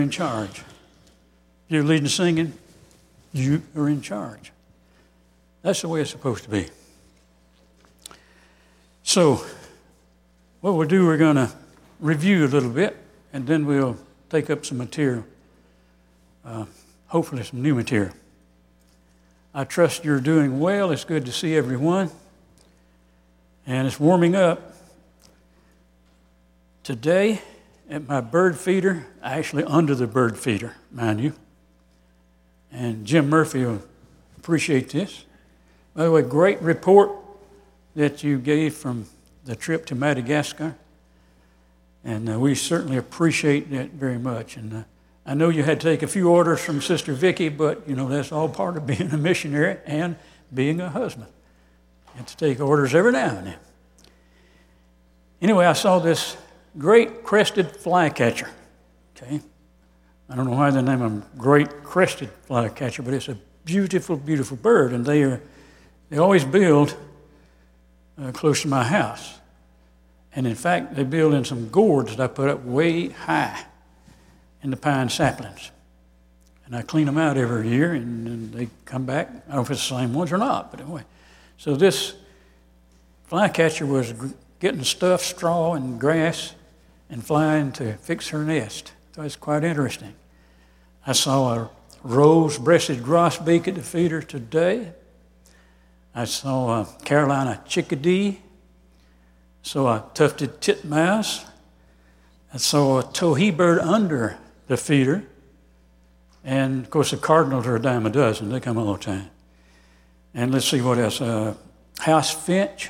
in charge. If you're leading singing, you are in charge. That's the way it's supposed to be. So, what we'll do, we're going to review a little bit, and then we'll take up some material, hopefully some new material. I trust you're doing well. It's good to see everyone. And it's warming up. Today, at my bird feeder, actually under the bird feeder, mind you, and Jim Murphy will appreciate this. By the way, great report that you gave from the trip to Madagascar, and we certainly appreciate that very much. And I know you had to take a few orders from Sister Vicki, but you know that's all part of being a missionary and being a husband. You have to take orders every now and then. Anyway, I saw this great crested flycatcher. Okay, I don't know why they name them great crested flycatcher, but it's a beautiful, beautiful bird, and they always build close to my house. And in fact, they build in some gourds that I put up way high in the pine saplings. And I clean them out every year, and they come back. I don't know if it's the same ones or not, but anyway. So this flycatcher was getting stuff, straw, and grass, and flying to fix her nest. So it's quite interesting. I saw a rose-breasted grosbeak at the feeder today. I saw a Carolina chickadee. Saw a tufted titmouse. I saw a towhee bird under the feeder. And, of course, the cardinals are a dime a dozen. They come all the time. And let's see what else. House finch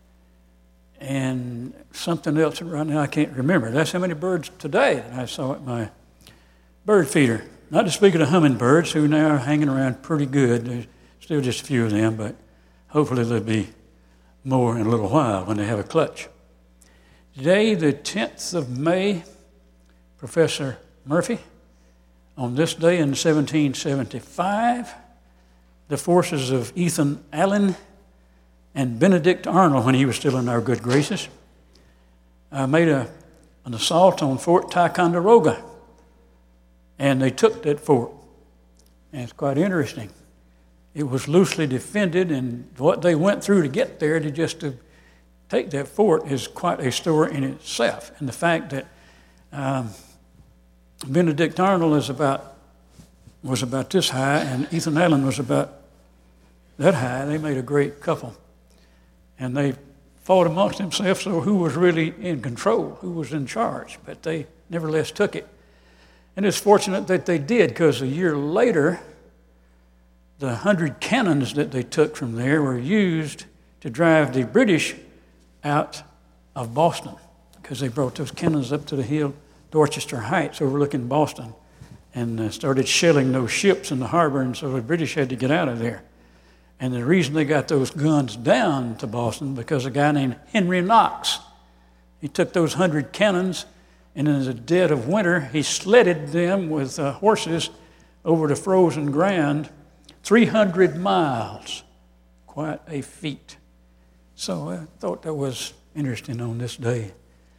and something else right now I can't remember. That's how many birds today that I saw at my bird feeder. Not to speak of the hummingbirds, who now are hanging around pretty good. There's still just a few of them, but hopefully there'll be more in a little while when they have a clutch. Today, the 10th of May, Professor Murphy, on this day in 1775, the forces of Ethan Allen and Benedict Arnold, when he was still in our good graces, made an assault on Fort Ticonderoga. And they took that fort. And it's quite interesting. It was loosely defended, and what they went through to get there to take that fort is quite a story in itself. And the fact that Benedict Arnold was about this high, and Ethan Allen was about that high, they made a great couple. And they fought amongst themselves, so who was really in control, who was in charge, but they nevertheless took it. And it's fortunate that they did, because a year later, the 100 cannons that they took from there were used to drive the British out of Boston, because they brought those cannons up to the hill, Dorchester Heights, overlooking Boston, and started shelling those ships in the harbor, and so the British had to get out of there. And the reason they got those guns down to Boston, because a guy named Henry Knox, he took those 100 cannons, and in the dead of winter, he sledded them with horses over the frozen ground 300 miles. Quite a feat. So I thought that was interesting on this day,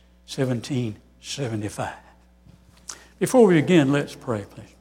1775. Before we begin, let's pray, please.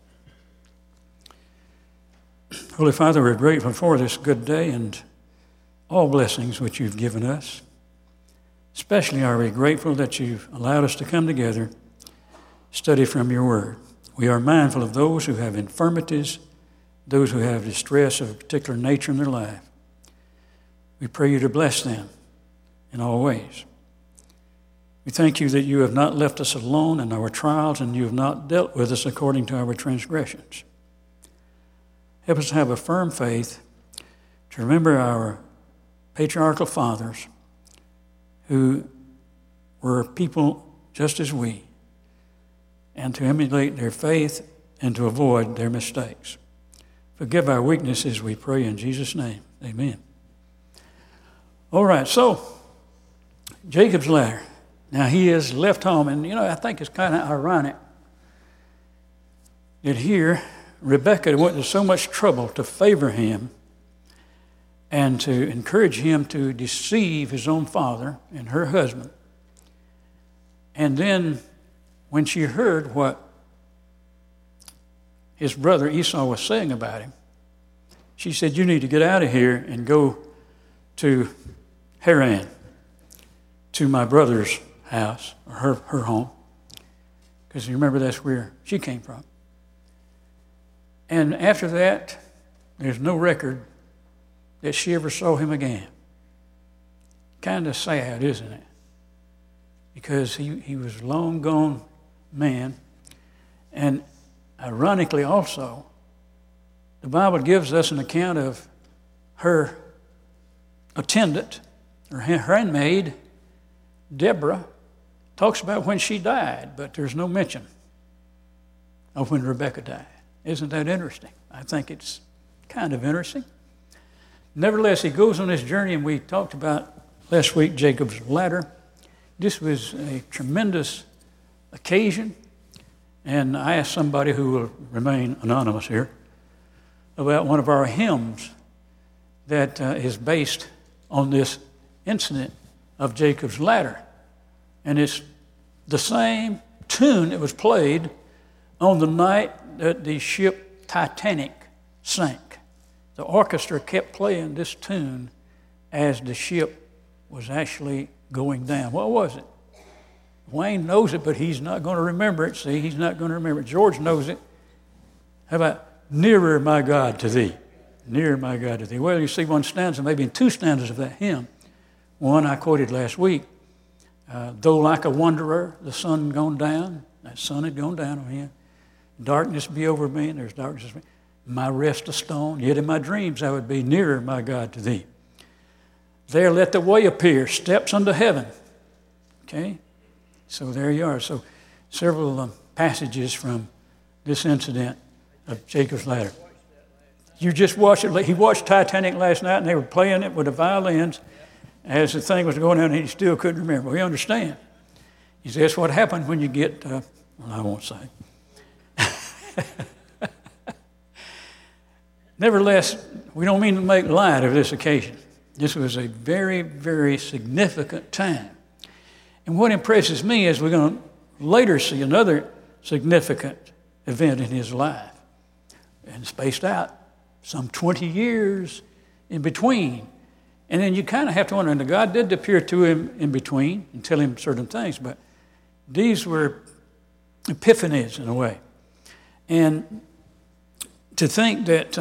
Holy Father, we're grateful for this good day and all blessings which you've given us. Especially are we grateful that you've allowed us to come together, study from your word. We are mindful of those who have infirmities, those who have distress of a particular nature in their life. We pray you to bless them in all ways. We thank you that you have not left us alone in our trials, and you have not dealt with us according to our transgressions. Help us to have a firm faith, to remember our patriarchal fathers who were people just as we, and to emulate their faith and to avoid their mistakes. Forgive our weaknesses, we pray in Jesus' name. Amen. All right, so Jacob's ladder. Now he has left home, and I think it's kind of ironic that here Rebekah went to so much trouble to favor him and to encourage him to deceive his own father and her husband. And then when she heard what his brother Esau was saying about him, she said, you need to get out of here and go to Haran, to my brother's house, or her home, because you remember that's where she came from. And after that, there's no record that she ever saw him again. Kind of sad, isn't it? Because he was a long gone man. And ironically also, the Bible gives us an account of her attendant, her handmaid, Deborah, talks about when she died, but there's no mention of when Rebekah died. Isn't that interesting? I think it's kind of interesting. Nevertheless, he goes on this journey, and we talked about last week Jacob's ladder. This was a tremendous occasion, and I asked somebody who will remain anonymous here about one of our hymns that is based on this incident of Jacob's ladder. And it's the same tune that was played on the night that the ship Titanic sank. The orchestra kept playing this tune as the ship was actually going down. What was it? Wayne knows it, but he's not going to remember it. See, he's not going to remember it. George knows it. How about, nearer, my God, to thee? Nearer, my God, to thee. Well, you see one stanza, maybe in two stanzas of that hymn. One I quoted last week. Though like a wanderer, the sun gone down. That sun had gone down on him. Darkness be over me, and there's darkness. My rest a stone, yet in my dreams I would be nearer, my God, to thee. There let the way appear, steps unto heaven. Okay? So there you are. So several passages from this incident of Jacob's ladder. You just watched it. He watched Titanic last night, and they were playing it with the violins as the thing was going on, and he still couldn't remember. We understand. He says, that's what happened when you get, well, I won't say. Nevertheless, we don't mean to make light of this occasion. This was a very, very significant time. And what impresses me is we're going to later see another significant event in his life. And spaced out some 20 years in between. And then you kind of have to wonder, and God did appear to him in between and tell him certain things, but these were epiphanies in a way. And to think that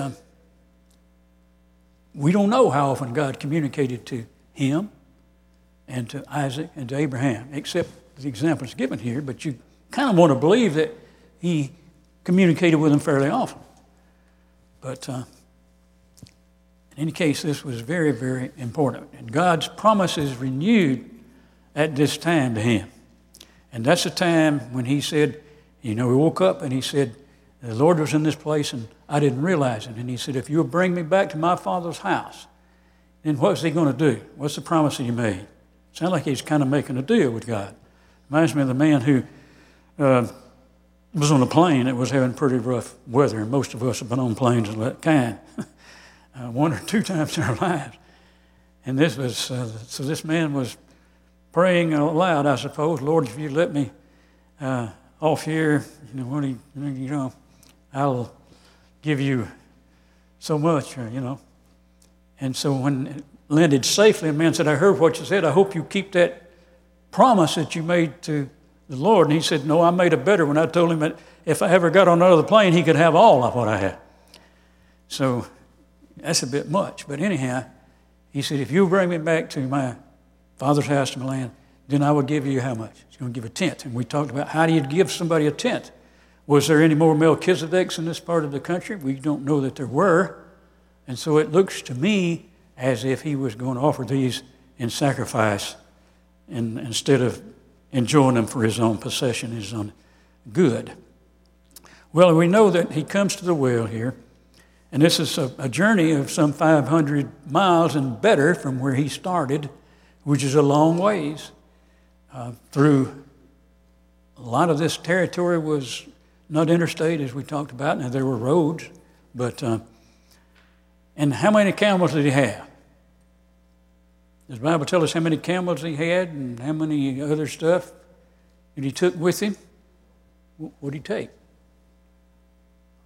we don't know how often God communicated to him and to Isaac and to Abraham, except the examples given here, but you kind of want to believe that he communicated with them fairly often. But in any case, this was very, very important. And God's promise is renewed at this time to him. And that's the time when he said, he woke up and he said, the Lord was in this place and I didn't realize it. And he said, if you'll bring me back to my father's house, then what's he going to do? What's the promise that he made? Sounds like he's kind of making a deal with God. Reminds me of the man who was on a plane that was having pretty rough weather, and most of us have been on planes of that kind one or two times in our lives. And this was, so this man was praying aloud, I suppose, Lord, if you let me off here, I'll give you so much, And so when it landed safely, the man said, I heard what you said. I hope you keep that promise that you made to the Lord. And he said, no, I made a better one. I told him that if I ever got on another plane, he could have all of what I had. So that's a bit much. But anyhow, he said, if you bring me back to my father's house, to my land, then I will give you how much? He's going to give a tenth. And we talked about how do you give somebody a tenth? Was there any more Melchizedeks in this part of the country? We don't know that there were. And so it looks to me as if he was going to offer these in sacrifice instead of enjoying them for his own possession, his own good. Well, we know that he comes to the well here, and this is a journey of some 500 miles and better from where he started, which is a long ways. Through a lot of this territory was not interstate, as we talked about. Now, there were roads, but and how many camels did he have? Does the Bible tell us how many camels he had and how many other stuff that he took with him? What did he take?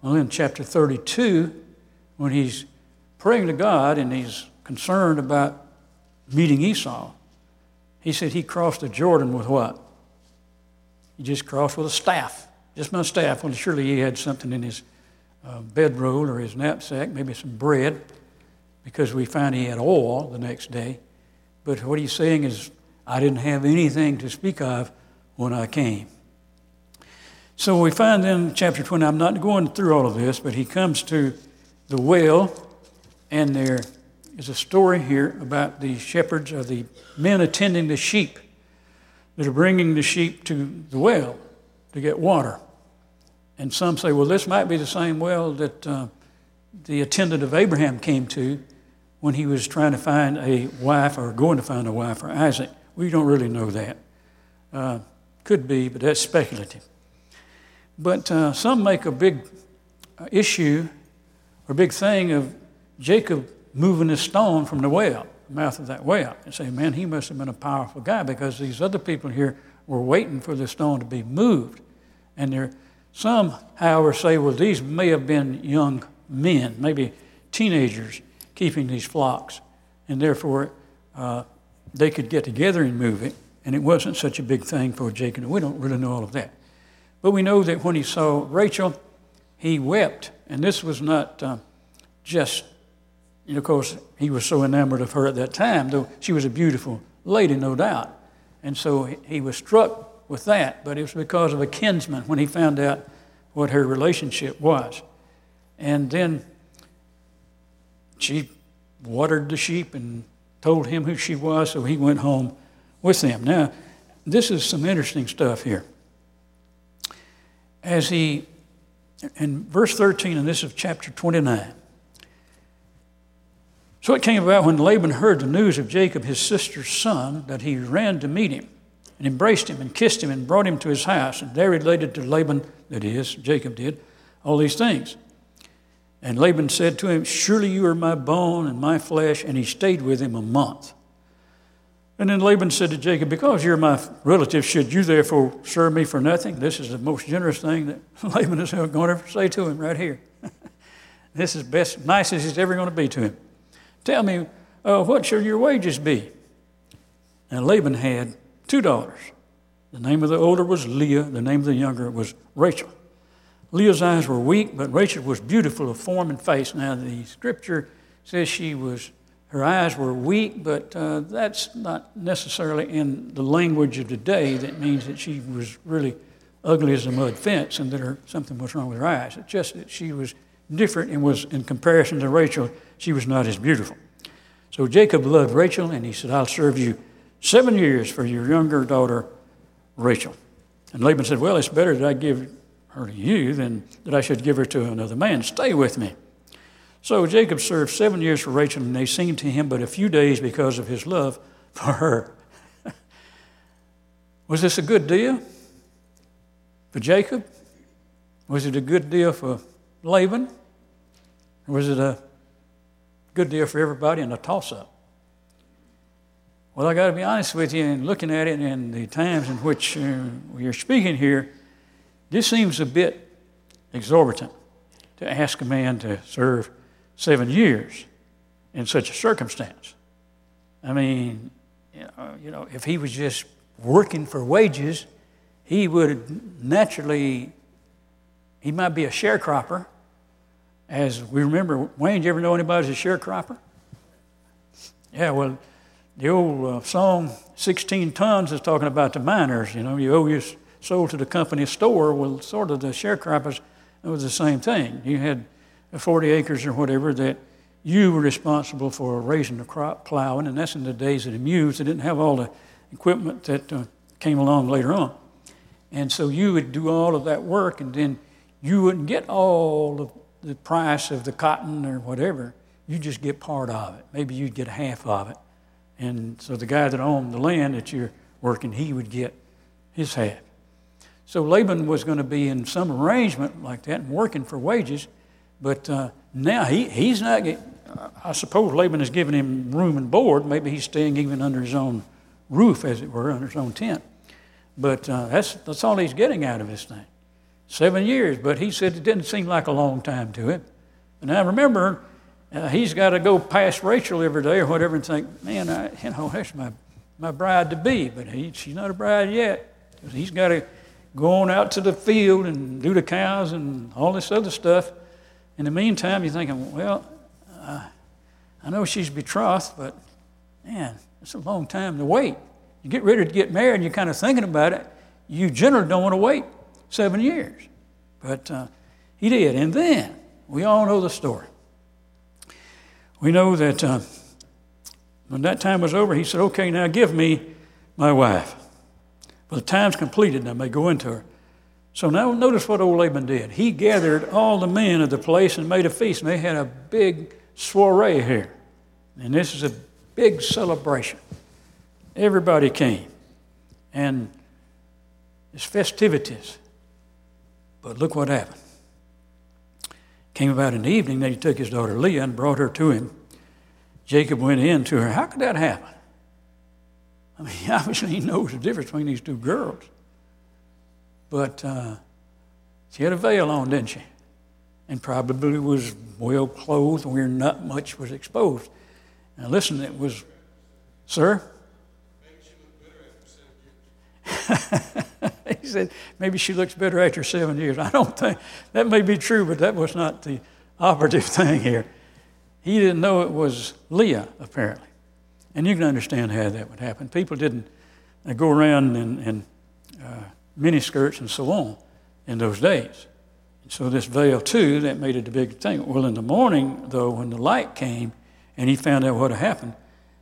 Well, in chapter 32, when he's praying to God and he's concerned about meeting Esau, he said he crossed the Jordan with what? He just crossed with a staff, just my staff. Well, surely he had something in his bedroll or his knapsack, maybe some bread, because we find he had oil the next day. But what he's saying is, I didn't have anything to speak of when I came. So we find in chapter 20, I'm not going through all of this, but he comes to the well, and there is a story here about the shepherds or the men attending the sheep that are bringing the sheep to the well to get water. And some say, well, this might be the same well that the attendant of Abraham came to when he was trying to find a wife or going to find a wife for Isaac. We don't really know that. Could be, but that's speculative. But some make a big issue or big thing of Jacob moving a stone from the well, the mouth of that well, and say, man, he must have been a powerful guy because these other people here were waiting for the stone to be moved. And some, however, say, well, these may have been young men, maybe teenagers, keeping these flocks, and therefore they could get together and move it, and it wasn't such a big thing for Jacob. We don't really know all of that. But we know that when he saw Rachel, he wept, and this was not just, of course, he was so enamored of her at that time, though she was a beautiful lady, no doubt. And so he was struck with that, but it was because of a kinsman when he found out what her relationship was. And then she watered the sheep and told him who she was, so he went home with them. Now, this is some interesting stuff here. In verse 13, and this is chapter 29. So it came about when Laban heard the news of Jacob, his sister's son, that he ran to meet him and embraced him and kissed him and brought him to his house. And there related to Laban, that is, Jacob did, all these things. And Laban said to him, surely you are my bone and my flesh. And he stayed with him a month. And then Laban said to Jacob, because you're my relative, should you therefore serve me for nothing? This is the most generous thing that Laban is going to ever say to him right here. This is best, nicest he's ever going to be to him. Tell me, what shall your wages be? And Laban had 2 daughters. The name of the older was Leah. The name of the younger was Rachel. Leah's eyes were weak, but Rachel was beautiful of form and face. Now, the scripture says her eyes were weak, but that's not necessarily in the language of today. That means that she was really ugly as a mud fence and that something was wrong with her eyes. It's just that she was different and was, in comparison to Rachel, she was not as beautiful. So Jacob loved Rachel, and he said, I'll serve you 7 years for your younger daughter, Rachel. And Laban said, well, it's better that I give her to you than that I should give her to another man. Stay with me. So Jacob served 7 years for Rachel, and they seemed to him but a few days because of his love for her. Was this a good deal for Jacob? Was it a good deal for Laban? Or was it a good deal for everybody and a toss-up? Well, I got to be honest with you, and looking at it in the times in which we are speaking here, this seems a bit exorbitant to ask a man to serve 7 years in such a circumstance. I mean, if he was just working for wages, he would naturally, he might be a sharecropper. As we remember, Wayne, did you ever know anybody as a sharecropper? Yeah, well, the old song, 16 Tons, is talking about the miners. You owe your sold to the company store. Well, sort of the sharecroppers, it was the same thing. You had 40 acres or whatever that you were responsible for raising the crop, plowing, and that's in the days of the mules. They didn't have all the equipment that came along later on. And so you would do all of that work, and then you wouldn't get all of the price of the cotton or whatever. You just get part of it. Maybe you'd get half of it. And so the guy that owned the land that you're working, he would get his half. So Laban was going to be in some arrangement like that and working for wages, but now he's not getting, I suppose Laban is giving him room and board. Maybe he's staying even under his own roof, as it were, under his own tent. But that's all he's getting out of this thing. 7 years, but he said it didn't seem like a long time to him. And I remember he's got to go past Rachel every day or whatever and think, man, that's my bride-to-be, but she's not a bride yet. He's got to go on out to the field and do the cows and all this other stuff. In the meantime, you're thinking, well, I know she's betrothed, but man, it's a long time to wait. You get ready to get married and you're kind of thinking about it. You generally don't want to wait 7 years. But he did. And then, we all know the story. We know that when that time was over, he said, okay, now give me my wife. Well, the time's completed, and I may go into her. So now notice what old Laban did. He gathered all the men of the place and made a feast, and they had a big soiree here. And this is a big celebration. Everybody came. And it's festivities. But look what happened. Came about in the evening that he took his daughter Leah and brought her to him. Jacob went in to her. How could that happen? I mean, obviously he knows the difference between these two girls. But she had a veil on, didn't she? And probably was well clothed where not much was exposed. Now listen, it was, sir? Maybe she looked better after 7 years. He said, maybe she looks better after 7 years. I don't think, that may be true, but that was not the operative thing here. He didn't know it was Leah, apparently. And you can understand how that would happen. People didn't go around in miniskirts and so on in those days. And so this veil, too, that made it a big thing. Well, in the morning, though, when the light came and he found out what had happened,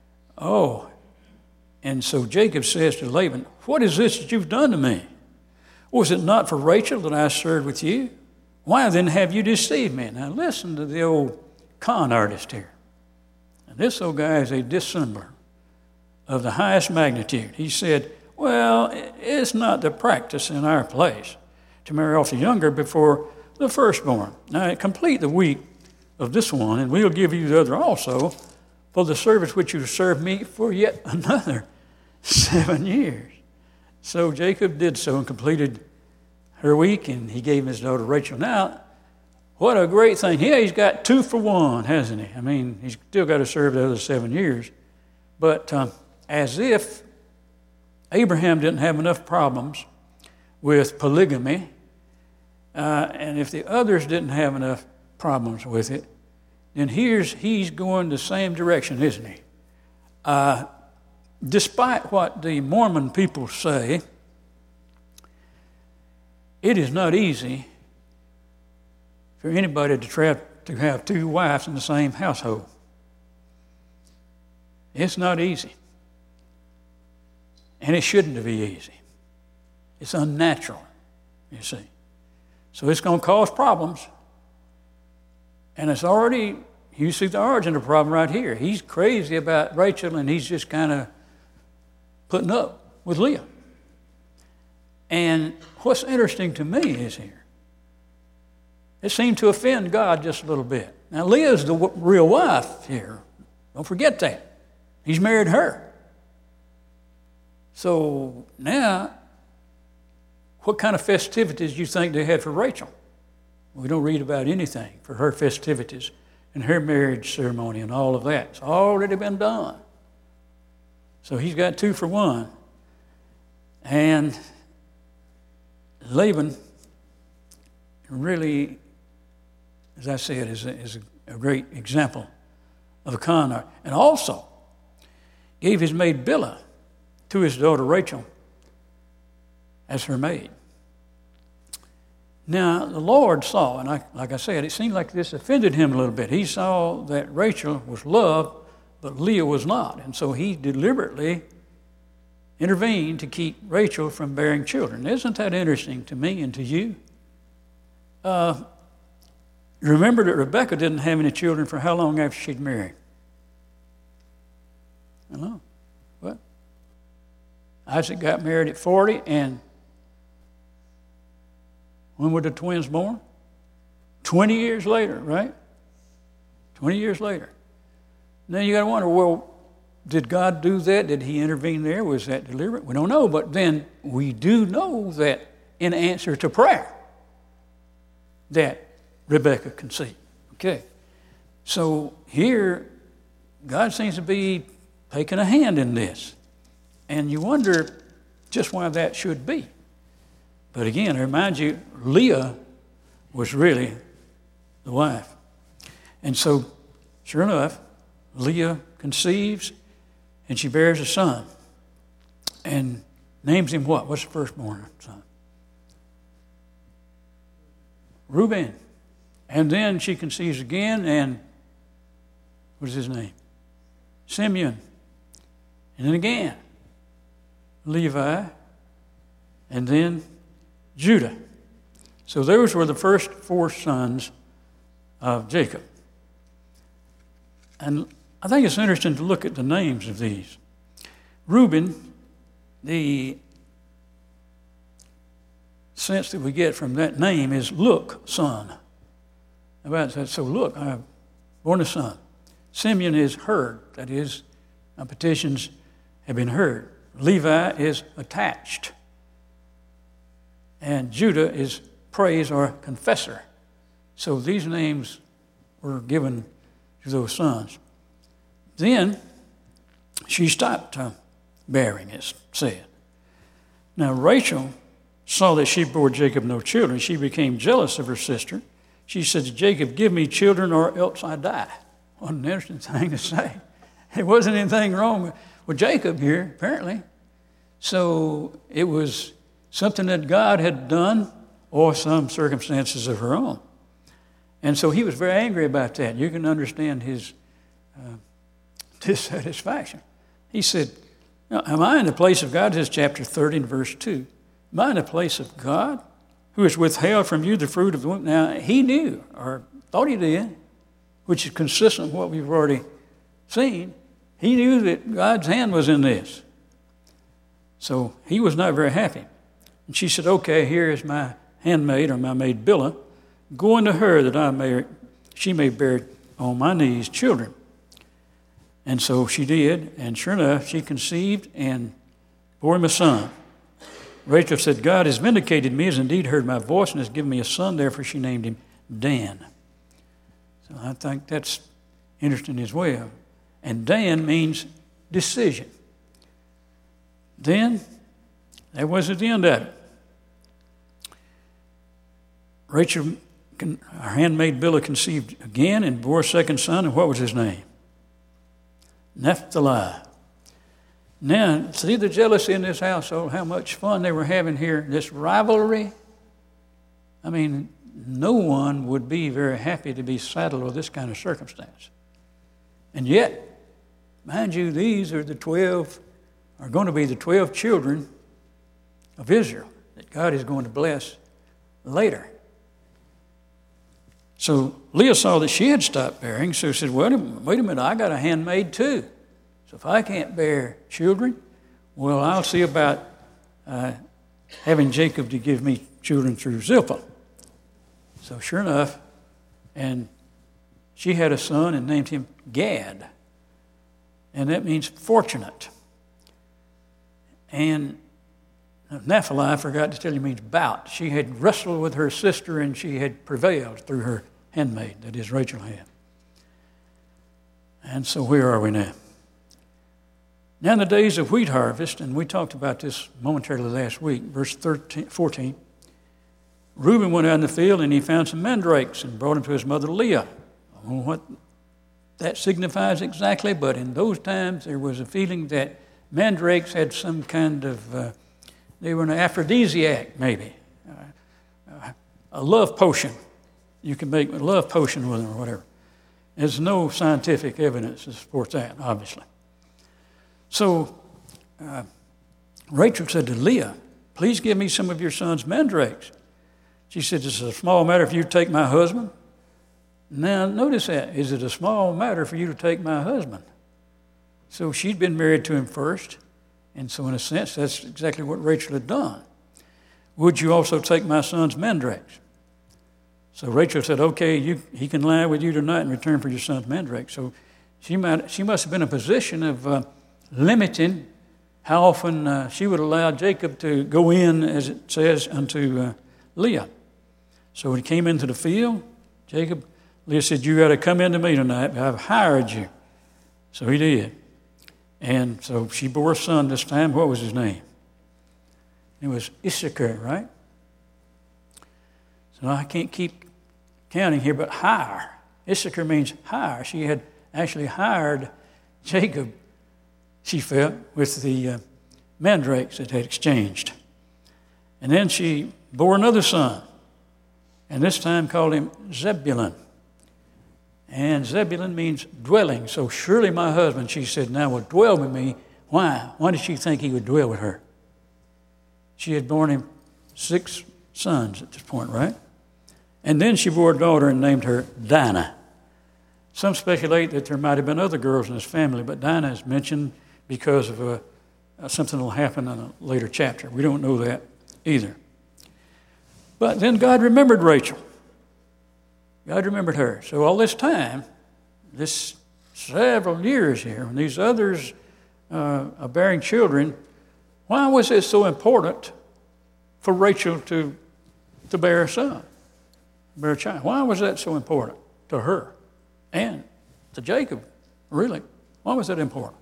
and so Jacob says to Laban, what is this that you've done to me? Was it not for Rachel that I served with you? Why then have you deceived me? Now listen to the old con artist here. And this old guy is a dissembler of the highest magnitude. He said, well, it's not the practice in our place to marry off the younger before the firstborn. Now complete the week of this one, and we'll give you the other also for the service which you served me for yet another 7 years. So Jacob did so and completed her week, and he gave his daughter Rachel. Now, what a great thing. Yeah, he's got 2 for 1, hasn't he? I mean, he's still got to serve the other 7 years. But as if Abraham didn't have enough problems with polygamy, and if the others didn't have enough problems with it, then he's going the same direction, isn't he? Despite what the Mormon people say, it is not easy for anybody to have 2 wives in the same household. It's not easy. And it shouldn't be easy. It's unnatural, you see. So it's going to cause problems. And it's already, you see the origin of the problem right here. He's crazy about Rachel, and he's just kind of putting up with Leah. And what's interesting to me is here, it seemed to offend God just a little bit. Now, Leah's the real wife here. Don't forget that. He's married her. So now, what kind of festivities do you think they had for Rachel? We don't read about anything for her festivities and her marriage ceremony and all of that. It's already been done. So he's got 2 for 1. And Laban really, as I said, is a great example of a con art. And also gave his maid Bilhah to his daughter Rachel as her maid. Now, the Lord saw, and like I said, it seemed like this offended him a little bit. He saw that Rachel was loved, but Leah was not. And so he deliberately intervened to keep Rachel from bearing children. Isn't that interesting to me and to you? Remember that Rebekah didn't have any children for how long after she'd married? I don't know. What? Isaac got married at 40, and when were the twins born? 20 years later, right? 20 years later. Now you got to wonder, well, did God do that? Did he intervene there? Was that deliberate? We don't know, but then we do know that in answer to prayer, that Rebekah conceived. Okay. So here, God seems to be taking a hand in this. And you wonder just why that should be. But again, I remind you, Leah was really the wife. And so, sure enough, Leah conceives and she bears a son. And names him what? What's the firstborn son? Reuben. And then she conceives again, and what is his name? Simeon. And then again, Levi. And then Judah. So those were the first 4 sons of Jacob. And I think it's interesting to look at the names of these. Reuben, the sense that we get from that name is, look, son. About that, so look, I have born a son. Simeon is heard, that is, my petitions have been heard. Levi is attached. And Judah is praise or confessor. So these names were given to those sons. Then she stopped bearing, it's said. Now Rachel saw that she bore Jacob no children. She became jealous of her sister. She said to Jacob, give me children or else I die. What an interesting thing to say. There wasn't anything wrong with Jacob here, apparently. So it was something that God had done or some circumstances of her own. And so he was very angry about that. You can understand his dissatisfaction. He said, now, am I in the place of God? This is chapter 30 and verse 2. Am I in the place of God, who has withheld from you the fruit of the womb? Now, he knew, or thought he did, which is consistent with what we've already seen. He knew that God's hand was in this. So he was not very happy. And she said, okay, here is my handmaid, or my maid Bilhah. Go unto her that she may bear on my knees children. And so she did, and sure enough, she conceived and bore him a son. Rachel said, God has vindicated me, has indeed heard my voice, and has given me a son. Therefore she named him Dan. So I think that's interesting as well. And Dan means decision. Then, that wasn't the end of it. Rachel, her handmaid Bilhah, conceived again and bore a second son, and what was his name? Naphtali. Now, see the jealousy in this household, how much fun they were having here, this rivalry. I mean, no one would be very happy to be saddled with this kind of circumstance. And yet, mind you, these are going to be the 12 children of Israel that God is going to bless later. So Leah saw that she had stopped bearing, so she said, wait a minute, I got a handmaid too. So if I can't bear children, well, I'll see about having Jacob to give me children through Zilpah. So sure enough, and she had a son and named him Gad. And that means fortunate. And Naphtali, I forgot to tell you, means bout. She had wrestled with her sister and she had prevailed through her handmaid, that is, Rachel had. And so where are we now? Now in the days of wheat harvest, and we talked about this momentarily last week, verse 14, Reuben went out in the field and he found some mandrakes and brought them to his mother Leah. I don't know what that signifies exactly, but in those times there was a feeling that mandrakes had some kind of, they were an aphrodisiac maybe, a love potion. You can make a love potion with them or whatever. There's no scientific evidence to support that, obviously. So Rachel said to Leah, please give me some of your son's mandrakes. She said, this is a small matter for you to take my husband. Now, notice that. Is it a small matter for you to take my husband? So she'd been married to him first, and so in a sense, that's exactly what Rachel had done. Would you also take my son's mandrakes? So Rachel said, okay, he can lie with you tonight in return for your son's mandrakes. So she must have been in a position of limiting how often she would allow Jacob to go in, as it says, unto Leah. So when he came into the field, Jacob, Leah said, you got to come into me tonight. I've hired you. So he did. And so she bore a son this time. What was his name? It was Issachar, right? So I can't keep counting here, but hire. Issachar means hire. She had actually hired Jacob, she felt, with the mandrakes that had exchanged. And then she bore another son, and this time called him Zebulun. And Zebulun means dwelling. So surely my husband, she said, now will dwell with me. Why? Why did she think he would dwell with her? She had borne him 6 sons at this point, right? And then she bore a daughter and named her Dinah. Some speculate that there might have been other girls in his family, but Dinah is mentioned because of something that will happen in a later chapter. We don't know that either. But then God remembered Rachel. God remembered her. So all this time, this several years here, when these others are bearing children, why was it so important for Rachel to bear a son, bear a child? Why was that so important to her and to Jacob, really? Why was that important?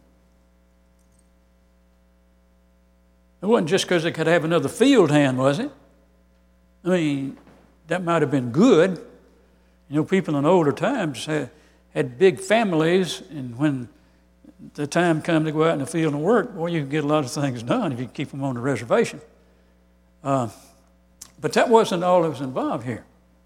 It wasn't just because they could have another field hand, was it? I mean, that might have been good. You know, people in older times had big families, and when the time come to go out in the field and work, boy, you can get a lot of things done if you keep them on the reservation. But that wasn't all that was involved here.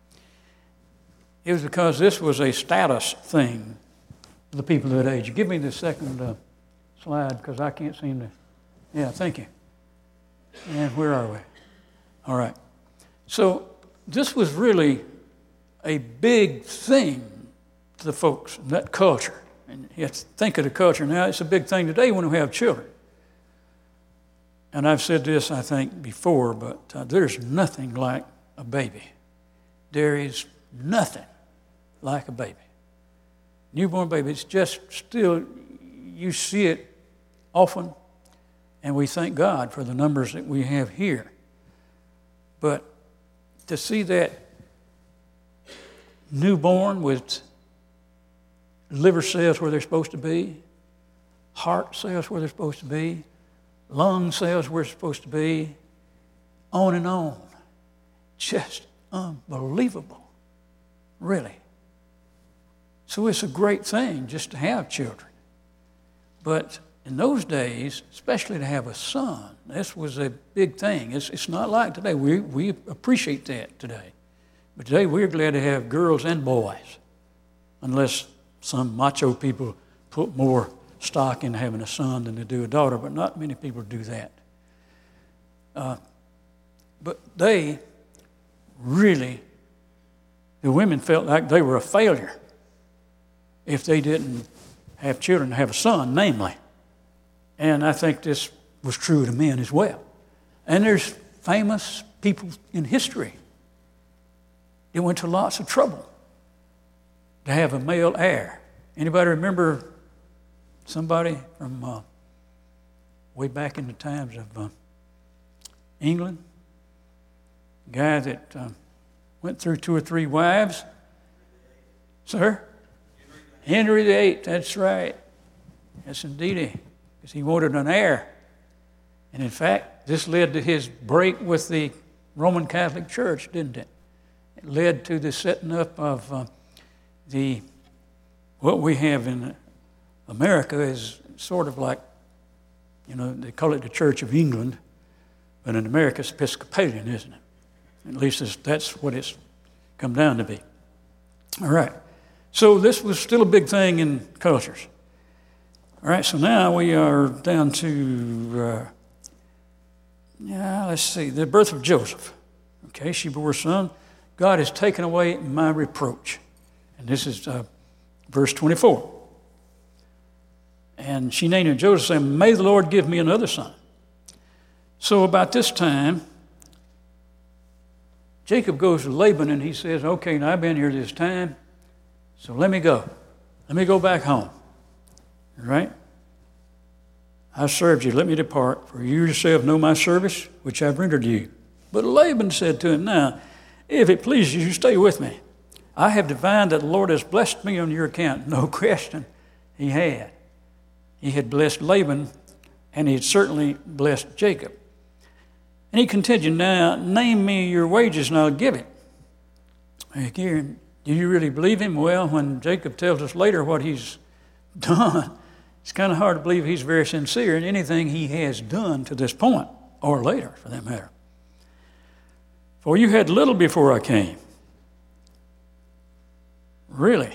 It was because this was a status thing for the people of that age. Give me the second slide, because I can't seem to. Yeah, thank you. And where are we? All right. So this was really a big thing to the folks in that culture. And you have to think of the culture. Now, it's a big thing today when we have children. And I've said this, I think, before, but there's nothing like a baby. There is nothing like a baby. Newborn baby, it's just still, you see it often, and we thank God for the numbers that we have here. But to see that newborn with liver cells where they're supposed to be, heart cells where they're supposed to be, lung cells where they're supposed to be, on and on. Just unbelievable, really. So it's a great thing just to have children. But in those days, especially to have a son, this was a big thing. It's not like today. We appreciate that today. But today we're glad to have girls and boys, unless some macho people put more stock in having a son than they do a daughter, but not many people do that. But they really, the women felt like they were a failure if they didn't have children, have a son, namely. And I think this was true to men as well. And there's famous people in history that went to lots of trouble to have a male heir. Anybody remember somebody from way back in the times of England? A guy that went through 2 or 3 wives? Sir? Henry VIII, that's right. Yes, indeed. Because he wanted an heir. And in fact, this led to his break with the Roman Catholic Church, didn't it? It led to the setting up of what we have in America is sort of like, you know, they call it the Church of England, but in America it's Episcopalian, isn't it? At least that's what it's come down to be. All right. So this was still a big thing in cultures. All right, so now we are down to, let's see, the birth of Joseph. Okay, she bore a son. God has taken away my reproach. And this is verse 24. And she named him Joseph, saying, may the Lord give me another son. So about this time, Jacob goes to Laban and he says, okay, now I've been here this time, so let me go. Let me go back home. Right? I served you, let me depart, for you yourself know my service, which I've rendered you. But Laban said to him, now, if it pleases you, stay with me. I have divined that the Lord has blessed me on your account. No question, he had. He had blessed Laban, and he had certainly blessed Jacob. And he continued, now name me your wages and I'll give it. Again, do you really believe him? Well, when Jacob tells us later what he's done, it's kind of hard to believe he's very sincere in anything he has done to this point, or later for that matter. For you had little before I came. Really?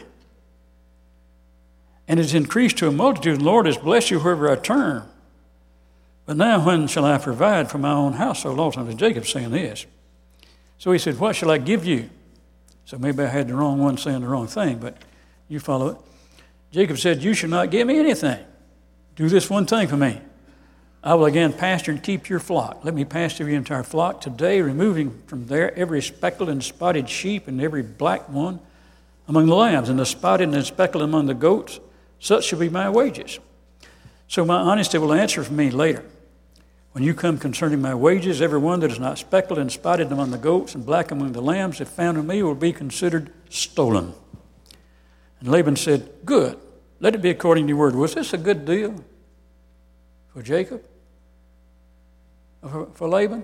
And it's increased to a multitude. The Lord has blessed you wherever I turn. But now when shall I provide for my own household also? And Jacob saying this. So he said, what shall I give you? So maybe I had the wrong one saying the wrong thing, but you follow it. Jacob said, you shall not give me anything. Do this one thing for me. I will again pasture and keep your flock. Let me pasture your entire flock today, removing from there every speckled and spotted sheep and every black one among the lambs, and the spotted and speckled among the goats. Such shall be my wages. So my honesty will answer for me later. When you come concerning my wages, every one that is not speckled and spotted among the goats and black among the lambs, if found in me, will be considered stolen. And Laban said, good, let it be according to your word. Was this a good deal for Jacob? For Laban?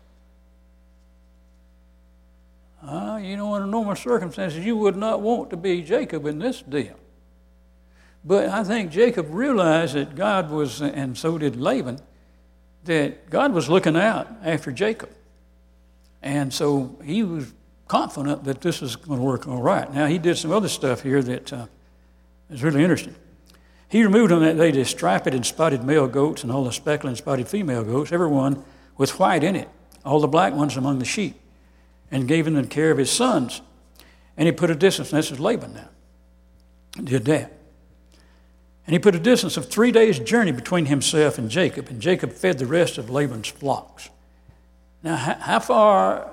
Under normal circumstances, you would not want to be Jacob in this deal. But I think Jacob realized that God was, and so did Laban, that God was looking out after Jacob. And so he was confident that this was going to work all right. Now, he did some other stuff here that is really interesting. He removed on that day the striped and spotted male goats and all the speckled and spotted female goats, every one with white in it, all the black ones among the sheep, and gave them the care of his sons. And he put a distance, and this is Laban now, did that. And he put a distance of 3 days' journey between himself and Jacob fed the rest of Laban's flocks. Now, how far,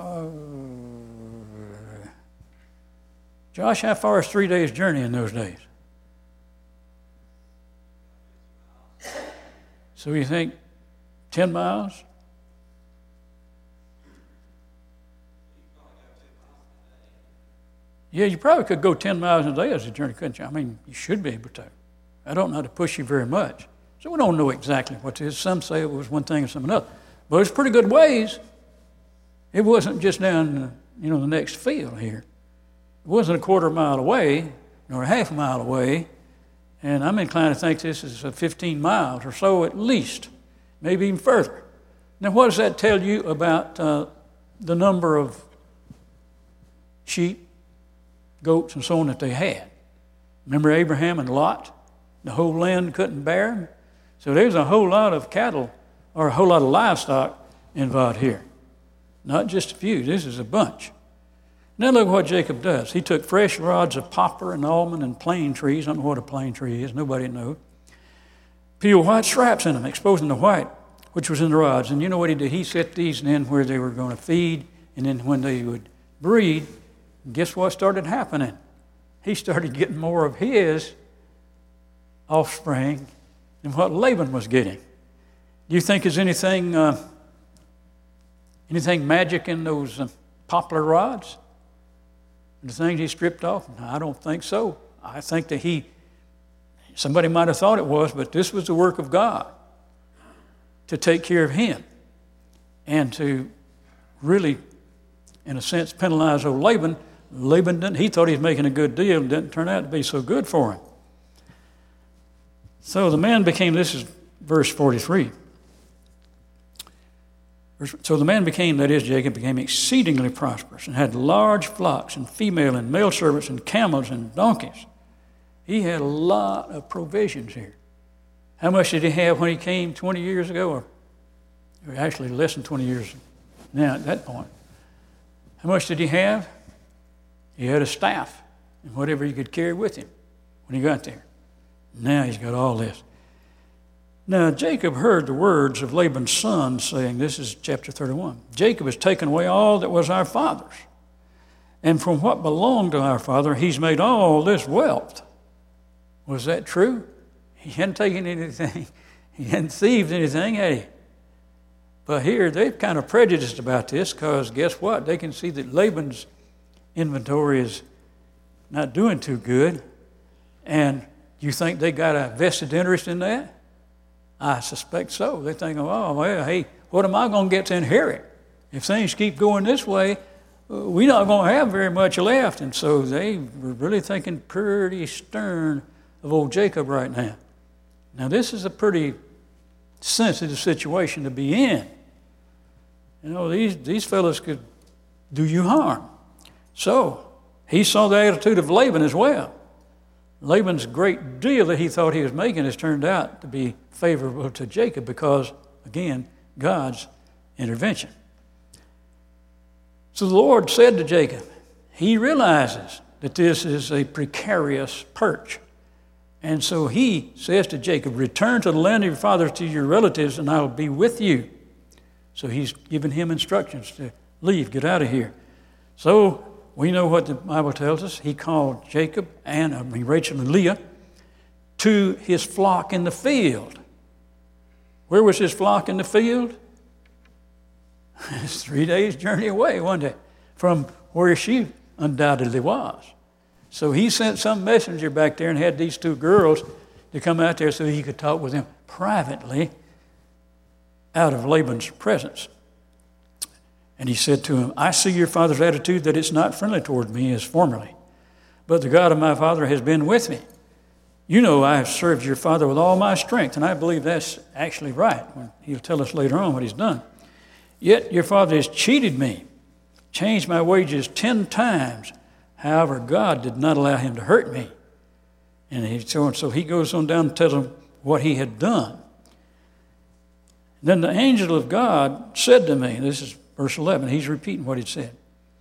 Josh, how far is 3 days' journey in those days? So you think 10 miles? Yeah, you probably could go 10 miles a day as a journey, couldn't you? I mean, you should be able to. I don't know how to push you very much. So we don't know exactly what it is. Some say it was one thing or something else. But it's pretty good ways. It wasn't just down, the next field here. It wasn't a quarter mile away, nor a half a mile away. And I'm inclined to think this is 15 miles or so at least, maybe even further. Now, what does that tell you about the number of sheep, goats, and so on that they had? Remember Abraham and Lot? The whole land couldn't bear them. So there's a whole lot of cattle or a whole lot of livestock involved here. Not just a few. This is a bunch. Now look what Jacob does. He took fresh rods of poplar and almond and plane trees. I don't know what a plane tree is. Nobody knows. Peeled white straps in them, exposing the white, which was in the rods. And you know what he did? He set these in where they were going to feed. And then when they would breed, guess what started happening? He started getting more of his offspring than what Laban was getting. Do you think there's anything magic in those poplar rods? The things he stripped off? No, I don't think so. I think that somebody might have thought it was, but this was the work of God to take care of him and to really, in a sense, penalize old Laban. He thought he was making a good deal. It didn't turn out to be so good for him. So the man became, this is verse 43. So the man became, that is Jacob, became exceedingly prosperous and had large flocks and female and male servants and camels and donkeys. He had a lot of provisions here. How much did he have when he came 20 years ago? Or actually less than 20 years now at that point. How much did he have? He had a staff and whatever he could carry with him when he got there. Now he's got all this. Now Jacob heard the words of Laban's son saying, this is chapter 31, Jacob has taken away all that was our father's. And from what belonged to our father, he's made all this wealth. Was that true? He hadn't taken anything. He hadn't thieved anything, had he? But here they're kind of prejudiced about this because guess what? They can see that Laban's inventory is not doing too good. And you think they got a vested interest in that? I suspect so. They think, oh, well, hey, what am I going to get to inherit? If things keep going this way, we're not going to have very much left. And so they were really thinking pretty stern of old Jacob right now. Now, this is a pretty sensitive situation to be in. You know, these fellows could do you harm. So he saw the attitude of Laban as well. Laban's great deal that he thought he was making has turned out to be favorable to Jacob because, again, God's intervention. So the Lord said to Jacob, he realizes that this is a precarious perch. And so he says to Jacob, return to the land of your fathers, to your relatives, and I will be with you. So he's given him instructions to leave, get out of here. So we know what the Bible tells us. He called Jacob and Rachel and Leah to his flock in the field. Where was his flock in the field? It's 3 days' journey away, wasn't it, from where she undoubtedly was. So he sent some messenger back there and had these two girls to come out there so he could talk with them privately out of Laban's presence. And he said to him, I see your father's attitude that it's not friendly toward me as formerly, but the God of my father has been with me. You know I have served your father with all my strength, and I believe that's actually right. He'll tell us later on what he's done. Yet your father has cheated me, changed my wages 10 times. However, God did not allow him to hurt me. And so he goes on down and tells him what he had done. Then the angel of God said to me, this is verse 11, he's repeating what he'd said.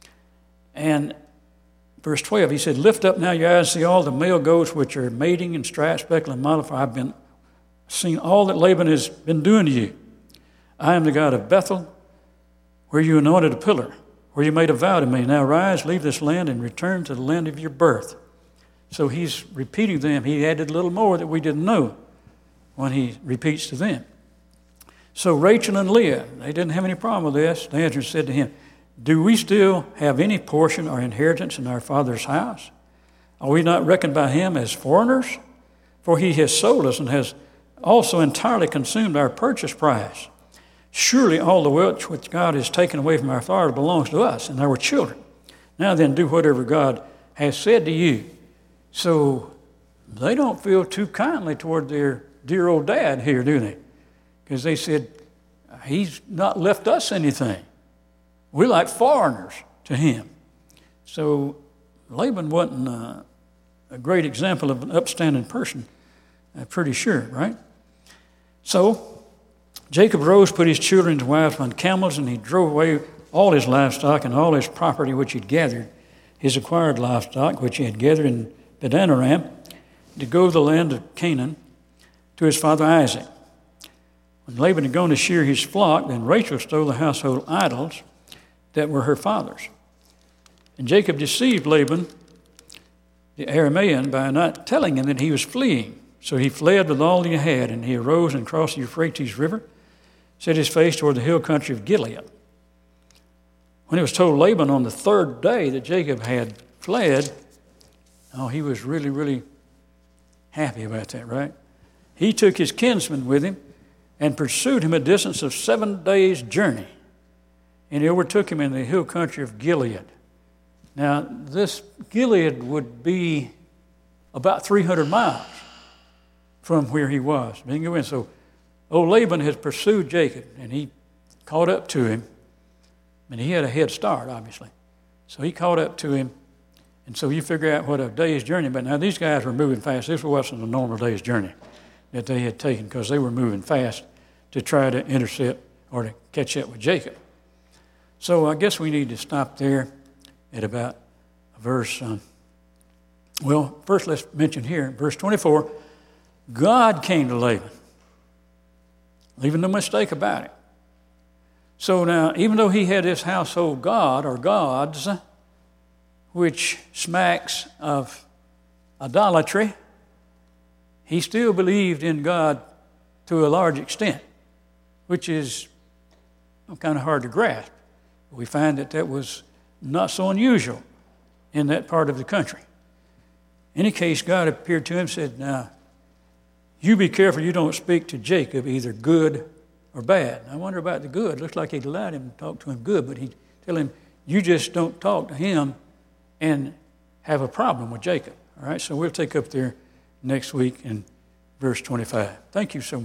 And verse 12, he said, lift up now your eyes and see all the male goats which are mating and striped, speckled, and mottled, for I've been seen all that Laban has been doing to you. I am the God of Bethel, where you anointed a pillar, where you made a vow to me. Now rise, leave this land, and return to the land of your birth. So he's repeating them. He added a little more that we didn't know when he repeats to them. So Rachel and Leah, they didn't have any problem with this. They answered and said to him, do we still have any portion or inheritance in our father's house? Are we not reckoned by him as foreigners? For he has sold us and has also entirely consumed our purchase price. Surely all the wealth which God has taken away from our father belongs to us and our children. Now then, do whatever God has said to you. So they don't feel too kindly toward their dear old dad here, do they? Because they said, he's not left us anything. We're like foreigners to him. So Laban wasn't a great example of an upstanding person, I'm pretty sure, right? So Jacob rose, put his children and wives on camels, and he drove away all his livestock and all his property which he'd gathered, his acquired livestock which he had gathered in Padanaram, to go to the land of Canaan to his father Isaac. When Laban had gone to shear his flock, then Rachel stole the household idols that were her father's. And Jacob deceived Laban, the Aramean, by not telling him that he was fleeing. So he fled with all he had, and he arose and crossed the Euphrates River, set his face toward the hill country of Gilead. When it was told Laban on the third day that Jacob had fled, he was really, really happy about that, right? He took his kinsman with him and pursued him a distance of 7 days' journey. And he overtook him in the hill country of Gilead. Now, this Gilead would be about 300 miles from where he was. So old Laban has pursued Jacob, and he caught up to him. And he had a head start, obviously. So he caught up to him. And so you figure out what a day's journey. But now these guys were moving fast. This wasn't a normal day's journey that they had taken because they were moving fast to try to intercept or to catch up with Jacob. So I guess we need to stop there at about verse, first let's mention here, verse 24, God came to Laban, leaving no mistake about it. So now, even though he had this household god or gods, which smacks of idolatry, he still believed in God to a large extent, which is kind of hard to grasp. We find that was not so unusual in that part of the country. In any case, God appeared to him and said, now, you be careful you don't speak to Jacob either good or bad. I wonder about the good. Looks like he'd allowed him to talk to him good, but he'd tell him, you just don't talk to him and have a problem with Jacob. All right, so we'll take up there next week in verse 25. Thank you so much.